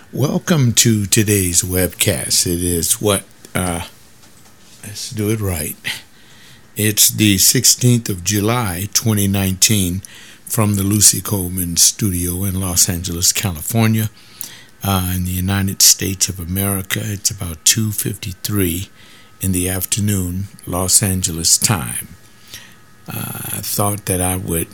Welcome to today's webcast. It is let's do it right. It's the 16th of July, 2019, from the Lucy Coleman studio in Los Angeles, California, in the United States of America. It's about 2:53 in the afternoon, Los Angeles time. I thought that I would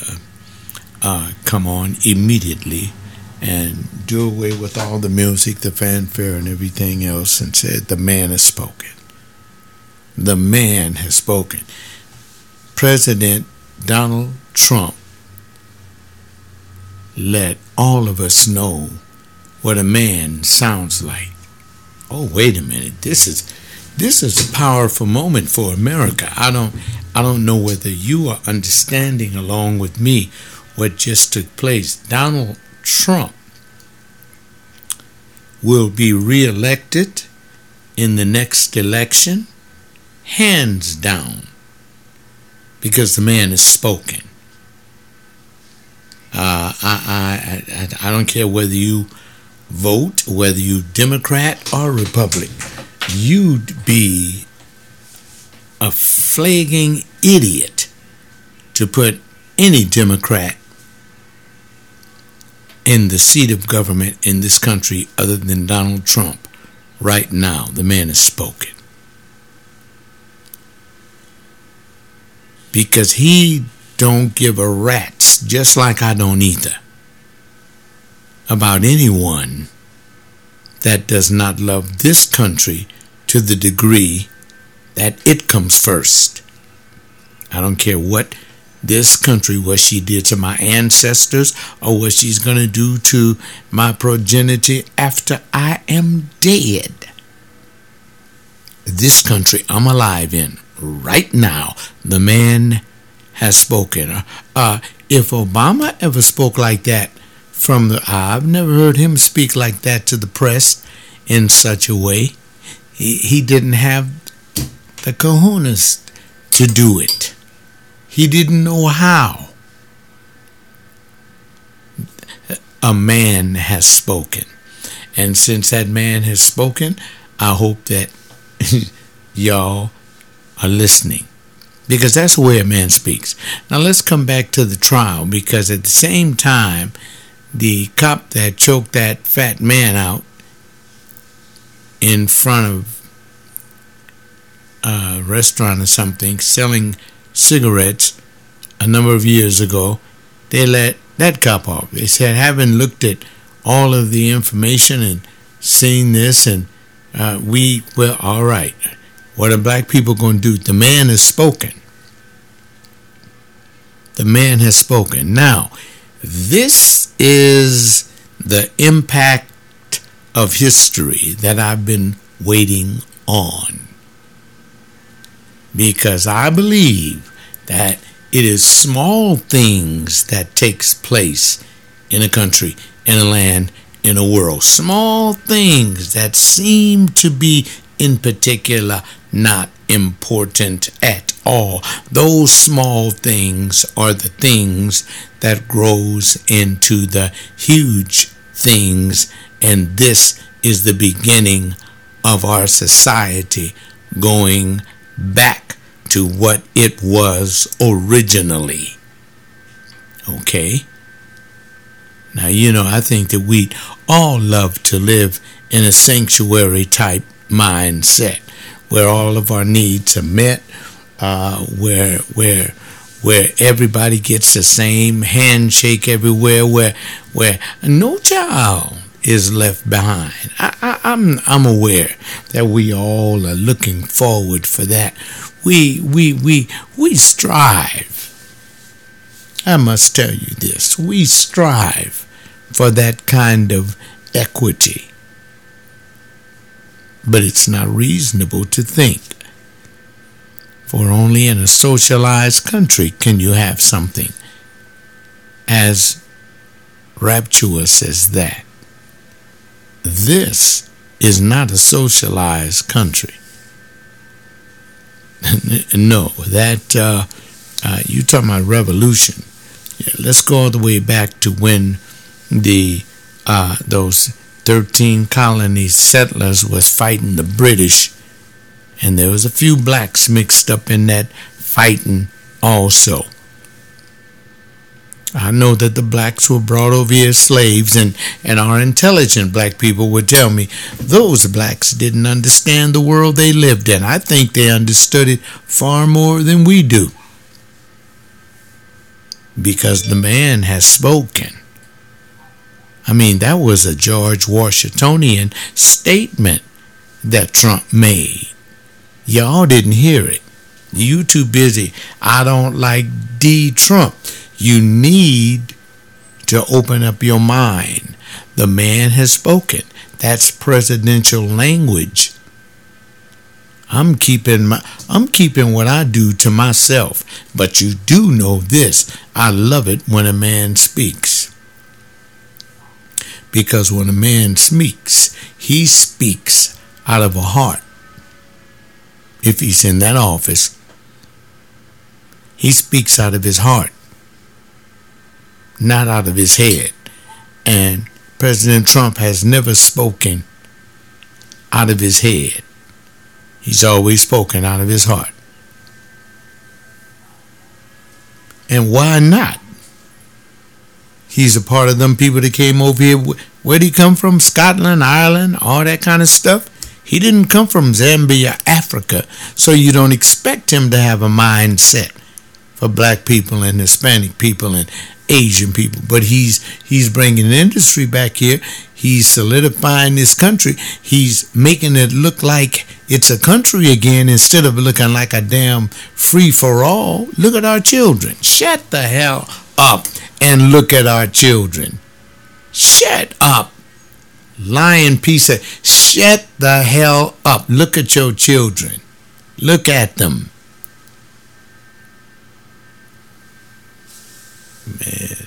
come on immediately and do away with all the music, the fanfare, and everything else, and said, the man has spoken. The man has spoken. President Donald Trump let all of us know what a man sounds like. Oh, wait a minute. This is a powerful moment for America. I don't know whether you are understanding along with me what just took place. Donald Trump will be reelected in the next election, hands down, because the man has spoken. I don't care whether you vote, whether you Democrat or Republican. You'd be a flagging idiot to put any Democrat in the seat of government in this country other than Donald Trump. Right now, the man has spoken. Because he don't give a rat's, just like I don't either, about anyone that does not love this country to the degree that it comes first. I don't care what this country, what she did to my ancestors, or what she's going to do to my progeny after I am dead. This country I'm alive in right now, the man has spoken. If Obama ever spoke like that I've never heard him speak like that to the press in such a way. He didn't have the cojones to do it. He didn't know how. A man has spoken. And since that man has spoken, I hope that y'all are listening. Because that's the way a man speaks. Now let's come back to the trial, because at the same time, the cop that choked that fat man out in front of a restaurant or something, selling cigarettes a number of years ago, they let that cop off. They said, having looked at all of the information and seen this, and well, all right, what are black people going to do? The man has spoken. The man has spoken. Now, this is the impact of history that I've been waiting on. Because I believe that it is small things that takes place in a country, in a land, in a world. Small things that seem to be in particular not important at all. Those small things are the things that grows into the huge things, and this is the beginning of our society going back to what it was originally. Okay? Now, I think that we'd all love to live in a sanctuary type mindset where all of our needs are met, where everybody gets the same handshake everywhere, where no child is left behind. I'm aware that we all are looking forward for that. We strive. I must tell you this. We strive for that kind of equity. But it's not reasonable to think, for only in a socialized country can you have something as rapturous as that. This is not a socialized country. No, that you talking about revolution. Yeah, let's go all the way back to when those 13 colony settlers was fighting the British, and there was a few blacks mixed up in that fighting also. I know that the blacks were brought over here as slaves, and our intelligent black people would tell me those blacks didn't understand the world they lived in. I think they understood it far more than we do, because the man has spoken. I mean, that was a George Washingtonian statement that Trump made. Y'all didn't hear it. You too busy. I don't like D. Trump. You need to open up your mind. The man has spoken. That's presidential language. I'm keeping what I do to myself. But you do know this. I love it when a man speaks. Because when a man speaks, he speaks out of a heart. If he's in that office, he speaks out of his heart, not out of his head. And President Trump has never spoken out of his head. He's always spoken out of his heart. And why not? He's a part of them people that came over here. Where'd he come from? Scotland, Ireland, all that kind of stuff. He didn't come from Zambia, Africa. So you don't expect him to have a mindset for black people and Hispanic people and Asian people. But he's bringing industry back here. He's solidifying this country. He's making it look like it's a country again instead of looking like a damn free-for-all. Look at our children. Shut the hell up and look at our children. Shut up. Lying piece of... Shut the hell up. Look at your children. Look at them. Man.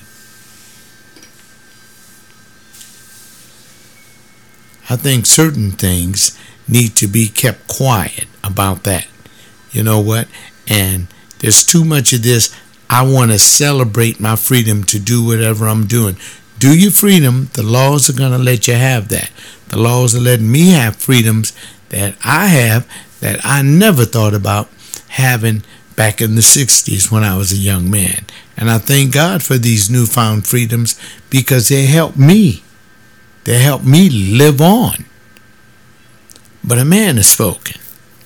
I think certain things need to be kept quiet about that. You know what? And there's too much of this. I want to celebrate my freedom to do whatever I'm doing. Do your freedom. The laws are going to let you have that. The laws are letting me have freedoms that I have that I never thought about having back in the 60s when I was a young man. And I thank God for these newfound freedoms because they help me. They help me live on. But a man has spoken.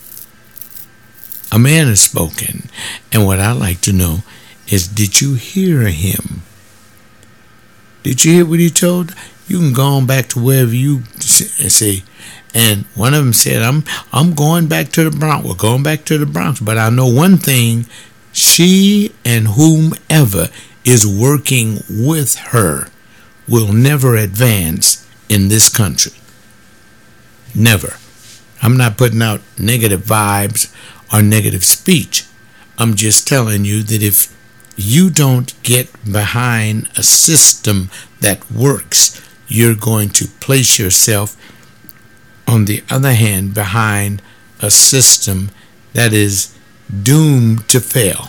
A man has spoken. And what I like to know is, did you hear him? Did you hear what he told? You can go on back to wherever you say. And one of them said, I'm going back to the Bronx. We're going back to the Bronx. But I know one thing. She and whomever is working with her will never advance in this country. Never. I'm not putting out negative vibes or negative speech. I'm just telling you that if you don't get behind a system that works, you're going to place yourself, on the other hand, behind a system that is doomed to fail.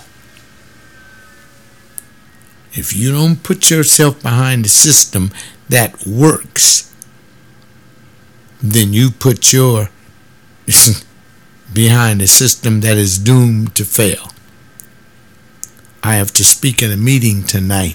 If you don't put yourself behind a system that works, then you put your behind a system that is doomed to fail. I have to speak at a meeting tonight,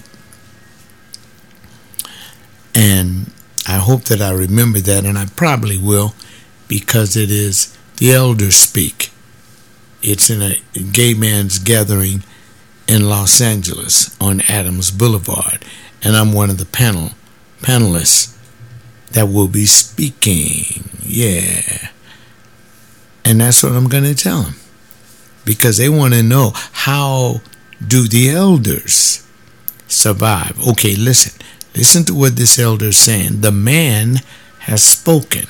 and I hope that I remember that, and I probably will, because it is the elders speak. It's in a gay man's gathering in Los Angeles on Adams Boulevard, and I'm one of the panelists that will be speaking. Yeah. And that's what I'm going to tell them, because they want to know, how do the elders survive? Okay, listen to what this elder is saying. The man has spoken.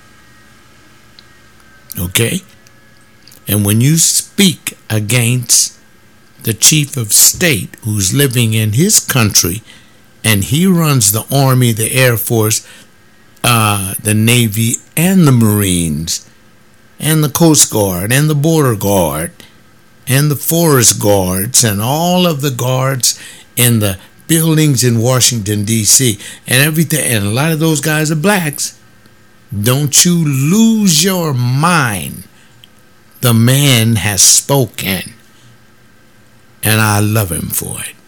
Okay? And when you speak against the chief of state who's living in his country, and he runs the Army, the Air Force, the Navy, and the Marines, and the Coast Guard, and the Border Guard, and the Forest Guards, and all of the guards in the buildings in Washington, D.C., and everything. And a lot of those guys are blacks. Don't you lose your mind. The man has spoken. And I love him for it.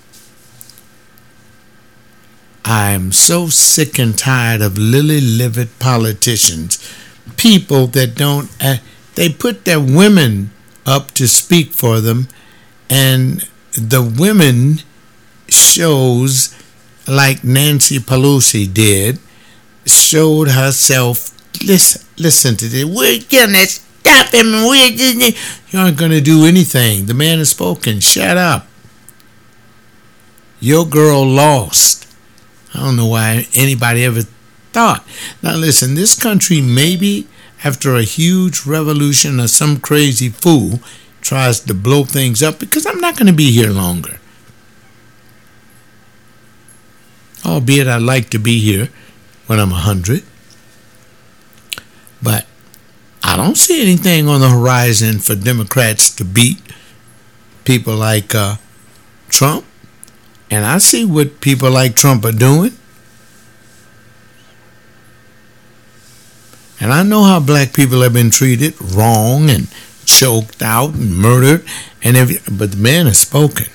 I'm so sick and tired of lily-livered politicians. People that don't... they put their women up to speak for them. And the women shows, like Nancy Pelosi did, showed herself, listen to this, we're gonna stop him, you aren't gonna do anything. The man has spoken. Shut up. Your girl lost. I don't know why anybody ever thought. Now listen, this country, maybe after a huge revolution or some crazy fool tries to blow things up, because I'm not going to be here longer. Albeit I'd like to be here when I'm 100. But I don't see anything on the horizon for Democrats to beat people like Trump. And I see what people like Trump are doing. And I know how black people have been treated wrong and choked out and murdered and everything. But the man has spoken.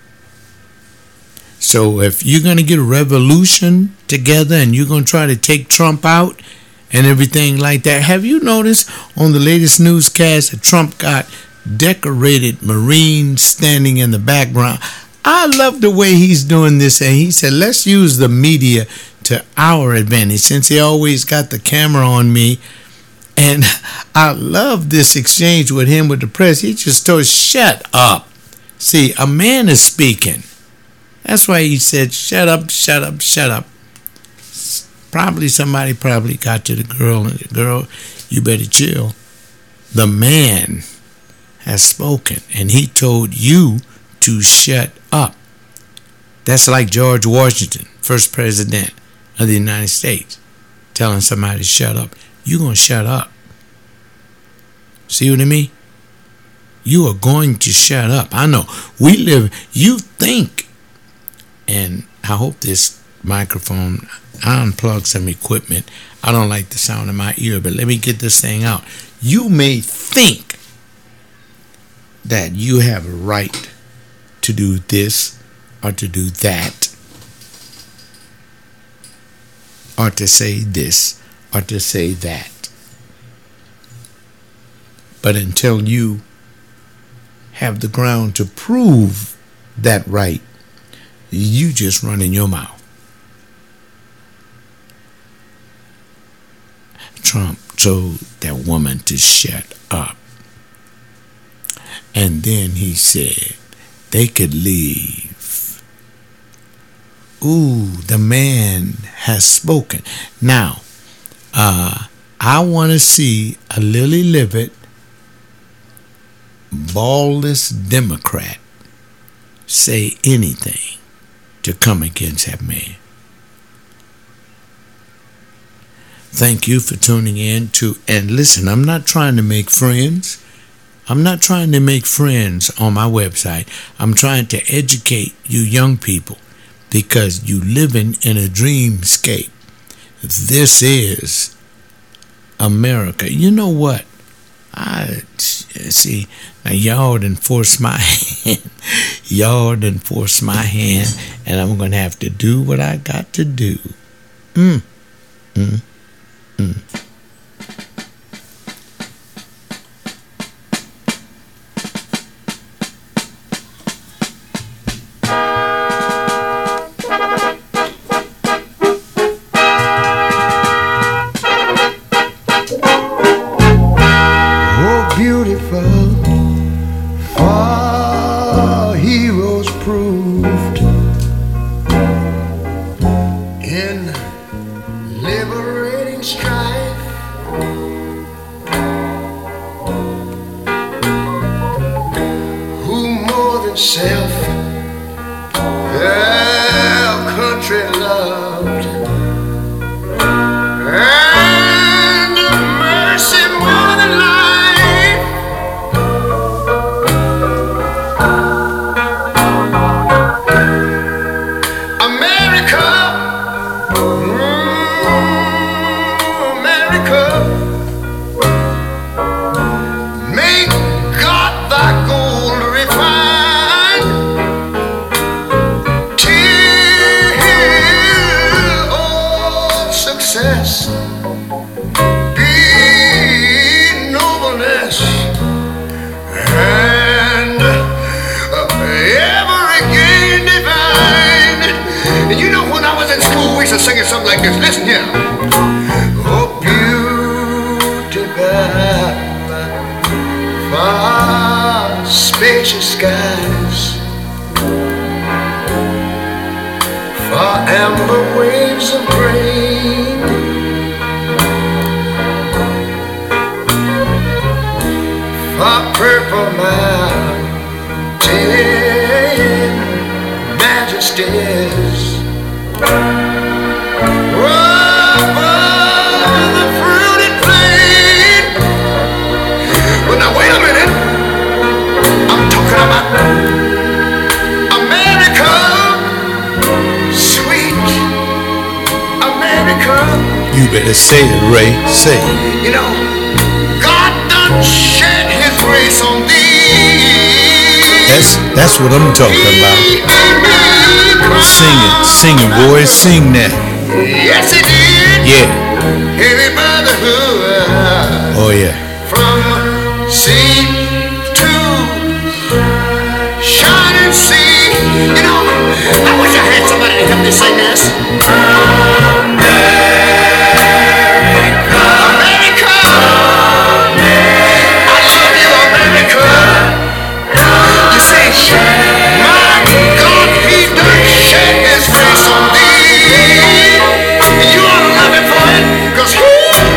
So if you're going to get a revolution together and you're going to try to take Trump out and everything like that, have you noticed on the latest newscast that Trump got decorated Marines standing in the background? I love the way he's doing this. And he said, let's use the media to our advantage, since he always got the camera on me. And I love this exchange with him with the press. He just told, shut up. See, a man is speaking. That's why he said, shut up, shut up, shut up. Somebody got to the girl, and the girl, you better chill. The man has spoken, and he told you to shut up. That's like George Washington, first president of the United States, telling somebody to shut up. You're going to shut up. See what I mean? You are going to shut up. I know. You think, and I hope this microphone, I unplug some equipment. I don't like the sound in my ear, but let me get this thing out. You may think that you have a right to do this or to do that, or to say this or to say that. But until you have the ground to prove that right, you just run in your mouth. Trump told that woman to shut up. And then he said they could leave. Ooh, the man has spoken. Now, I want to see a lily-livered, ballless Democrat say anything to come against that man. Thank you for tuning in to, and listen, I'm not trying to make friends. I'm not trying to make friends on my website. I'm trying to educate you young people, because you living in a dreamscape. This is America. You know what? I see. Now y'all done force my hand. Y'all done force my hand, and I'm going to have to do what I got to do. success, be nobleness, and ever again divine. And you know, when I was in school, we used to sing something like this. Listen here. Oh, beautiful, far spacious skies, far amber waves of grain, far purple mountain majesties, over the fruited plain. But now wait a minute, I'm talking about America, sweet America. You better say it, Ray. Say it. You know, God done shed his grace on thee. That's what I'm talking about. Sing it, boys, sing that. Yes, he did. Yeah. Heavy brotherhood. Oh yeah. From sea to shining sea. You know, I wish I had somebody to help me sing this. America, America, I love you, America. You see, my God, he done shed his face on thee. You ought to love him for it, 'cause he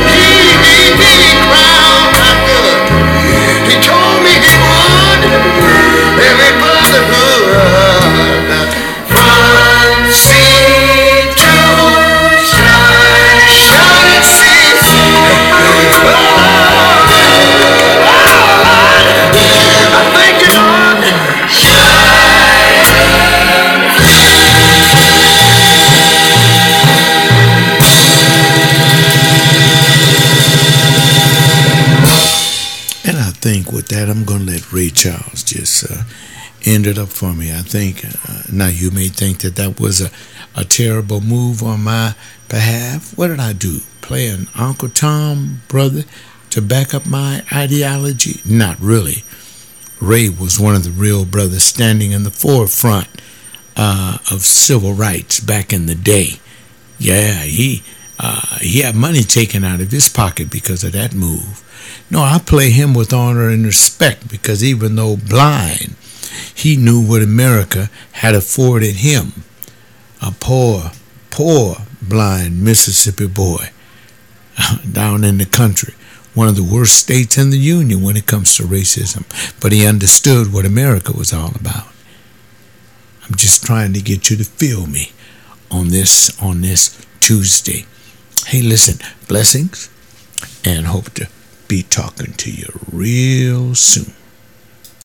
crowned my good. He told me he would. Every brotherhood from sea to shining sea. I thank you, Lord. And I think with that, I'm going to let Ray Charles just end it up for me. I think, now you may think that was a terrible move on my behalf. What did I do? Play an Uncle Tom brother to back up my ideology? Not really. Ray was one of the real brothers standing in the forefront of civil rights back in the day. Yeah, he had money taken out of his pocket because of that move. No, I play him with honor and respect because even though blind, he knew what America had afforded him. A poor blind Mississippi boy down in the country. One of the worst states in the Union when it comes to racism. But he understood what America was all about. I'm just trying to get you to feel me on this Tuesday. Hey, listen, blessings, and hope to be talking to you real soon.